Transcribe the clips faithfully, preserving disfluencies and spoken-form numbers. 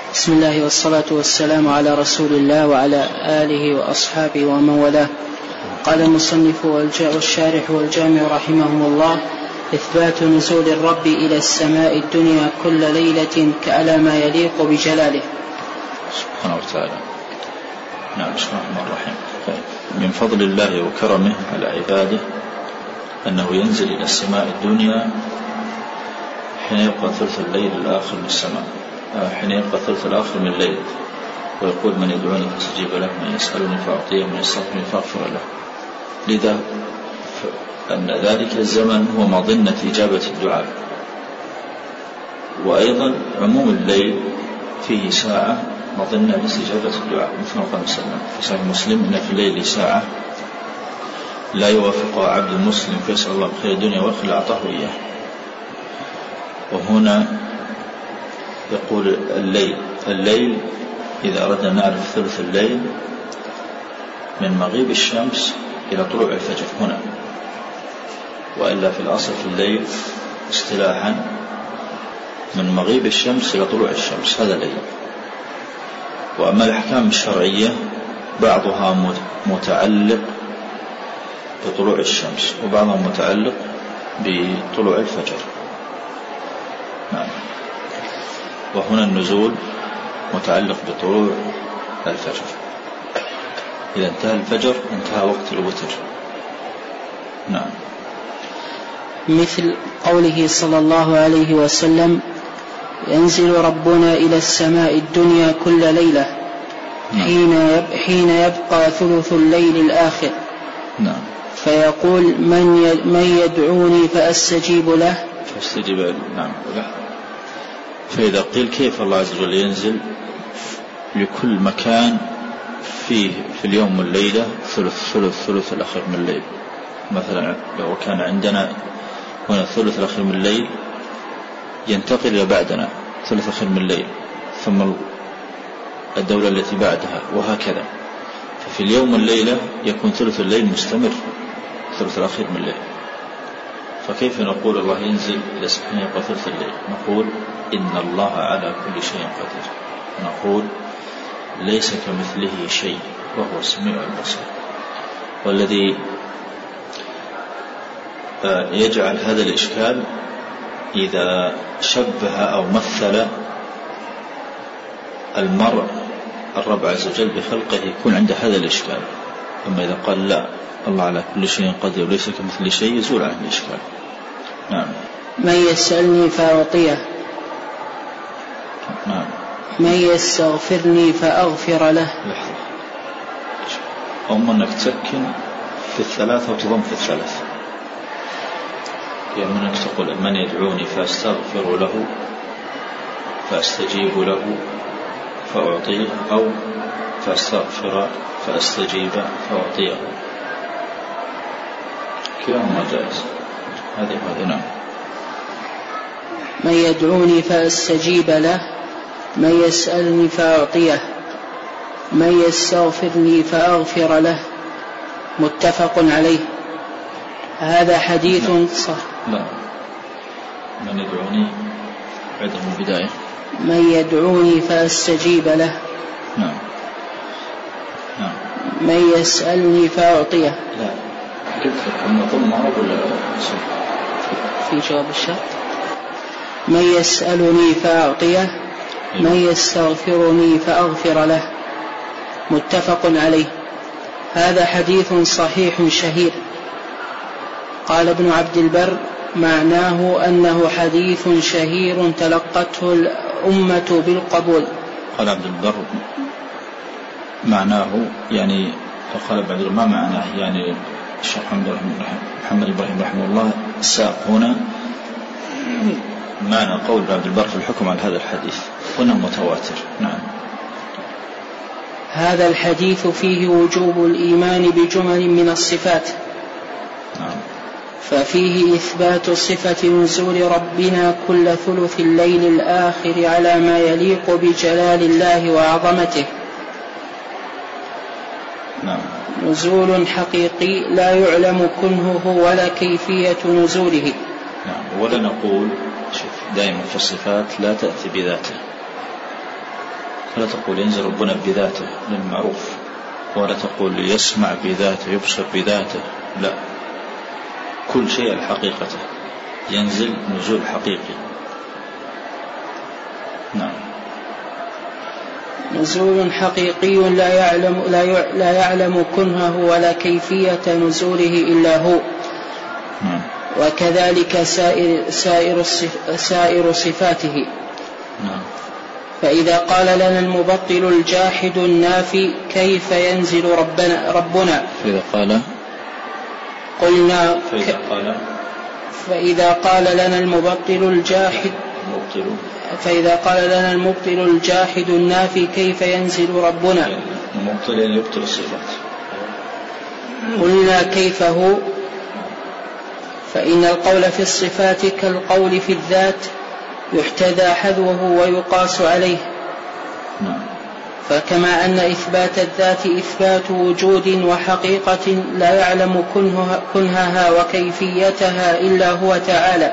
بسم الله والصلاة والسلام على رسول الله وعلى آله وأصحابه ومن والاه. قال المصنف والشارح والجامع رحمهم الله: إثبات نزول الرب إلى السماء الدنيا كل ليلة كألا ما يليق بجلاله سبحانه وتعالى. نعم. بسم الله الرحمن الرحيم. من فضل الله وكرمه على عباده أنه ينزل إلى السماء الدنيا حين يبقى ثلث الليل الآخر من السماء، حين يبقى ثلث الآخر من الليل، ويقول: من يدعوني فاستجيب له، من يسألني فأعطيه، من يستغفرني فأغفر له. لذا أن ذلك الزمن هو مظنة إجابة الدعاء. وأيضا عموم الليل فيه ساعة مظنة لاستجابة الدعاء، مثل ما قال وسلم في صحيح مسلم: إن في الليل ساعة لا يوافقها عبد مسلم فيسأل الله بخير الدنيا والآخرة أعطاه إياه. وهنا يقول الليل الليل إذا أردنا نعرف ثلث الليل من مغيب الشمس إلى طلوع الفجر هنا، وإلا في الأصل في الليل اصطلاحا من مغيب الشمس إلى طلوع الشمس، هذا الليل. وأما الأحكام الشرعية بعضها متعلق بطلوع الشمس وبعضها متعلق بطلوع الفجر. نعم. وهنا النزول متعلق بطلوع الفجر، إذا انتهى الفجر انتهى وقت الوتر. نعم. مثل قوله صلى الله عليه وسلم: ينزل ربنا إلى السماء الدنيا كل ليلة حين حين يبقى ثلث الليل الآخر. نعم. فيقول: من من يدعوني فأستجيب له فاستجيب له. نعم. فإذا قيل كيف الله عز وجل ينزل لكل مكان فيه في اليوم والليلة ثلث ثلث ثلث الأخير من الليل، مثلا لو كان عندنا هنا الثلث الأخير من الليل ينتقل إلى بعدنا ثلث الأخير من الليل، ثم الدولة التي بعدها، وهكذا. ففي اليوم والليلة يكون ثلث الليل مستمر، ثلث الأخير من الليل. فكيف نقول الله ينزل إلى سبحانه يبقى ثلث الليل؟ نقول: إن الله على كل شيء قدير. نقول: ليس كمثله شيء وهو السميع البصير. والذي يجعل هذا الإشكال إذا شبه أو مثل المرء الرب عز وجل بخلقه يكون عند هذا الإشكال. أما إذا قال لا، الله على كل شيء قدير وليس كمثل شيء، يزول عنه الإشكال. نعم. من يسألني فأعطيه. نعم. من يستغفرني فأغفر له. لحظة. أم أنك تسكن في الثلاثة وتضم في الثلاث، يعني أنك تقول: من يدعوني فأستغفر له فأستجيب له فأعطيه، أو فأستغفر فأستجيب فأعطيه، كلاهما جائز. هذه هذه. نعم. من يدعوني فأستجيب له، من يسألني فأعطيه، من يستغفرني فأغفر له، متفق عليه. هذا حديث صح. لا. من يدعوني بعد من البداية. من يدعوني فأستجيب له. نعم. نعم. من يسألني فأعطيه. لا. قلت لك أن ضم ولا في جواب الشرط. من يسألني فأعطيه، من يستغفرني فأغفر له، متفق عليه. هذا حديث صحيح شهير. قال ابن عبد البر: معناه أنه حديث شهير تلقته الأمة بالقبول. قال عبد البر معناه، يعني قال ابن عبد البر ما معناه، يعني الشيخ محمد إبراهيم رحمه الله ساق هنا معنى قول عبد البر في الحكم على هذا الحديث وأنه متواتر. نعم. هذا الحديث فيه وجوب الإيمان بجمل من الصفات. نعم. ففيه إثبات صفة نزول ربنا كل ثلث الليل الآخر على ما يليق بجلال الله وعظمته. نعم. نزول حقيقي لا يعلم كنهه ولا كيفية نزوله. نعم. ولا نقول دائما في الصفات لا تأتي بذاته، فلا تقول ينزل ربنا بذاته للمعروف، ولا تقول يسمع بذاته يبصر بذاته، لا، كل شيء حقيقته ينزل نزول حقيقي. نعم. نزول حقيقي لا يعلم, لا يعلم كنهه ولا كيفية نزوله إلا هو. نعم. وكذلك سائر, سائر, سائر صفاته. نعم. فإذا قال لنا المبطل الجاحد النافي كيف ينزل ربنا, ربنا فإذا قال قلنا فإذا قال فإذا قال لنا المبطل الجاحد المبطل فإذا قال لنا المبطل الجاحد النافي كيف ينزل ربنا، المبطل يبطل الصفات، قلنا كيف هو؟ فإن القول في الصفات كالقول في الذات يحتذى حذوه ويقاس عليه. نعم. فكما أن إثبات الذات إثبات وجود وحقيقة لا يعلم كنهها, كنهها وكيفيتها إلا هو تعالى،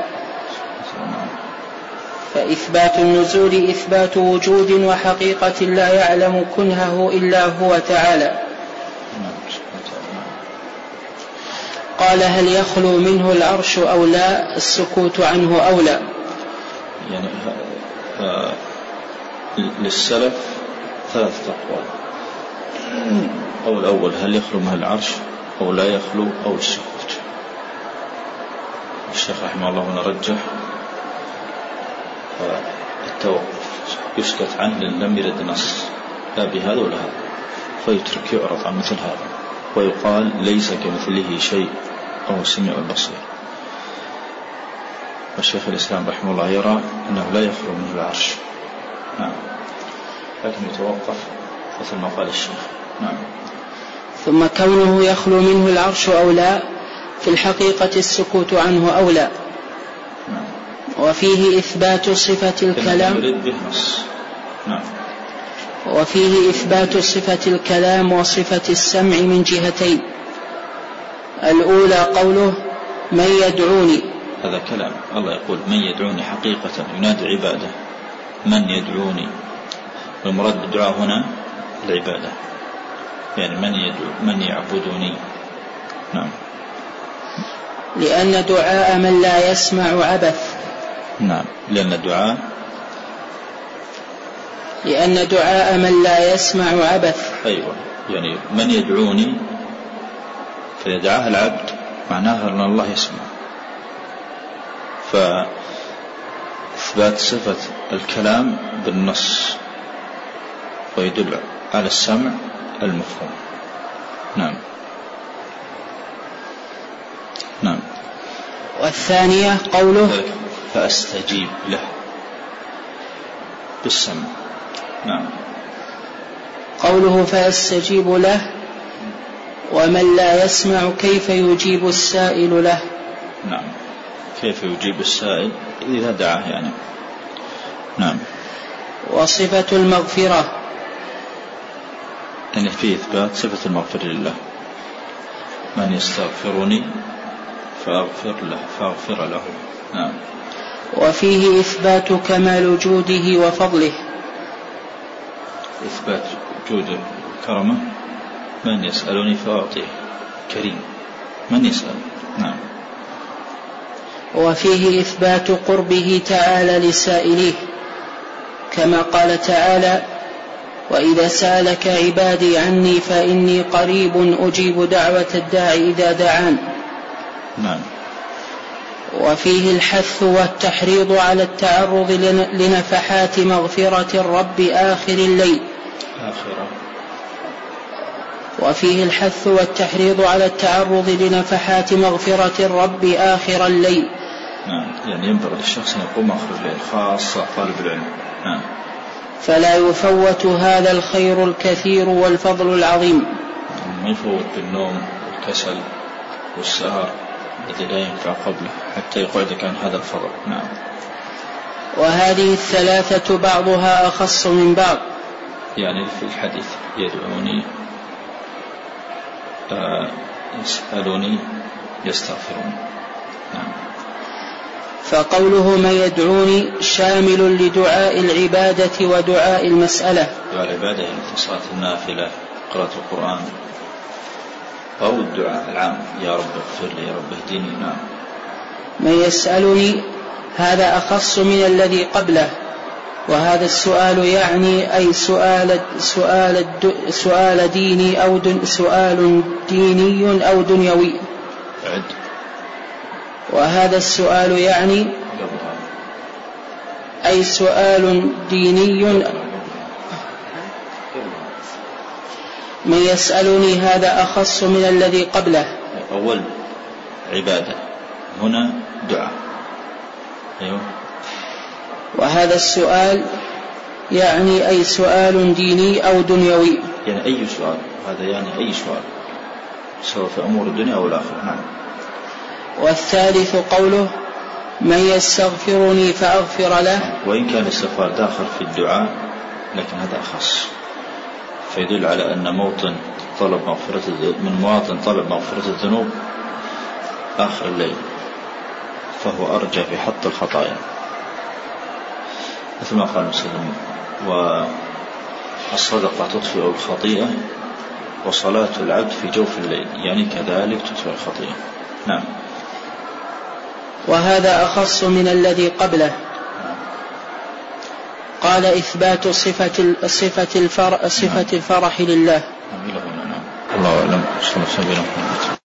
فإثبات النزول إثبات وجود وحقيقة لا يعلم كنهه إلا هو تعالى. قال هل يخلو منه العرش أو لا؟ السكوت عنه أولى. يعني للسلف ثلاثة أقوال. أو الأول هل يخلو منه العرش أو لا يخلو أو السكوت. الشيخ رحمه الله نرجح التوقف، يسكت عنه لأن لم يرد نص لا بهذا ولا هذا، فيترك يعرض عن مثل هذا، ويقال ليس كمثله شيء أو السميع البصير. والشيخ الإسلام رحمه الله يرى أنه لا يخلو منه العرش. نعم. لكن يتوقف مثل ما قال الشيخ. نعم. ثم كونه يخلو منه العرش أو لا، في الحقيقة السكوت عنه أولى. نعم. وفيه إثبات صفة الكلام يريد به نص. نعم. وفيه إثبات صفة الكلام وصفة السمع من جهتين. الأولى قوله من يدعوني، هذا كلام الله يقول من يدعوني، حقيقة ينادي عباده من يدعوني، والمراد بالدعاء هنا العبادة، يعني من يدعو من يعبدني. نعم. لأن دعاء من لا يسمع عبث. نعم. لأن الدعاء لأن دعاء من لا يسمع عبث. أيوة، يعني من يدعوني فإذا دعاه العبد معناها أن الله يسمع، فإثبات صفة الكلام بالنص ويدل على السمع المفهوم. نعم. نعم. والثانية قوله فأستجيب له بالسمع. نعم. قوله فأستجيب له، ومن لا يسمع كيف يجيب السائل له. نعم. كيف يجيب السائل إذا دعاه يعني. نعم. وصفة المغفرة، يعني في إثبات صفة المغفرة لله، من يستغفرني فأغفر له فأغفر له. نعم. وفيه إثبات كمال جوده وفضله، إثبات جوده كرمه، من يسألني فأعطيه، كريم من يسأل. نعم. وفيه إثبات قربه تعالى لسائليه، كما قال تعالى وإذا سألك عبادي عني فإني قريب أجيب دعوة الداعي إذا دعان. نعم. وفيه الحث والتحريض على التعرض لنفحات مغفرة الرب آخر الليل. آخرة. وفيه الحث والتحريض على التعرض لنفحات مغفرة الرب آخر الليل. نعم. يعني ينبغي للشخص أن يقوم آخر الليل، خاصة طالب العلم. نعم. فلا يفوت هذا الخير الكثير والفضل العظيم. ما يفوت بالنوم والكسل والسهر الذي لا ينفع قبله حتى يقعدك عن هذا الفضل. نعم. وهذه الثلاثة بعضها أخص من بعض، يعني في الحديث يدعوني آه يسألوني يستغفرون. نعم. فقوله من يدعوني شامل لدعاء العبادة ودعاء المسألة. دعاء العبادة يعني صلاة النافلة، قراءة القرآن، أو الدعاء العام يا رب اغفر لي يا رب اهدني. نعم. من يسألني هذا أخص من الذي قبله، وهذا السؤال يعني أي سؤال سؤال سؤال ديني أو دن سؤال ديني أو دنيوي. عد. وهذا السؤال يعني أي سؤال ديني. من يسألني هذا أخص من الذي قبله. أول عبادة، هنا دعاء. أيوه. وهذا السؤال يعني أي سؤال ديني أو دنيوي. يعني أي سؤال، هذا يعني أي سؤال سواء في أمور الدنيا أو الآخرة. نعم. والثالث قوله من يستغفرني فأغفر له. وإن كان الاستغفار داخل في الدعاء لكن هذا أخص، فيدل على أن موطن طلب مغفرة من مواطن طلب مغفرة الذنوب آخر الليل، فهو أرجى في حط الخطايا، مثل ما قال مسلم: والصدقة تطفئ الخطيئة وصلاة العبد في جوف الليل، يعني كذلك تطفئ الخطيئة. نعم. وهذا أخص من الذي قبله. قال إثبات صفة صفة الفرح, صفة الفرح لله. الله أعلم. صلى الله عليه وسلم.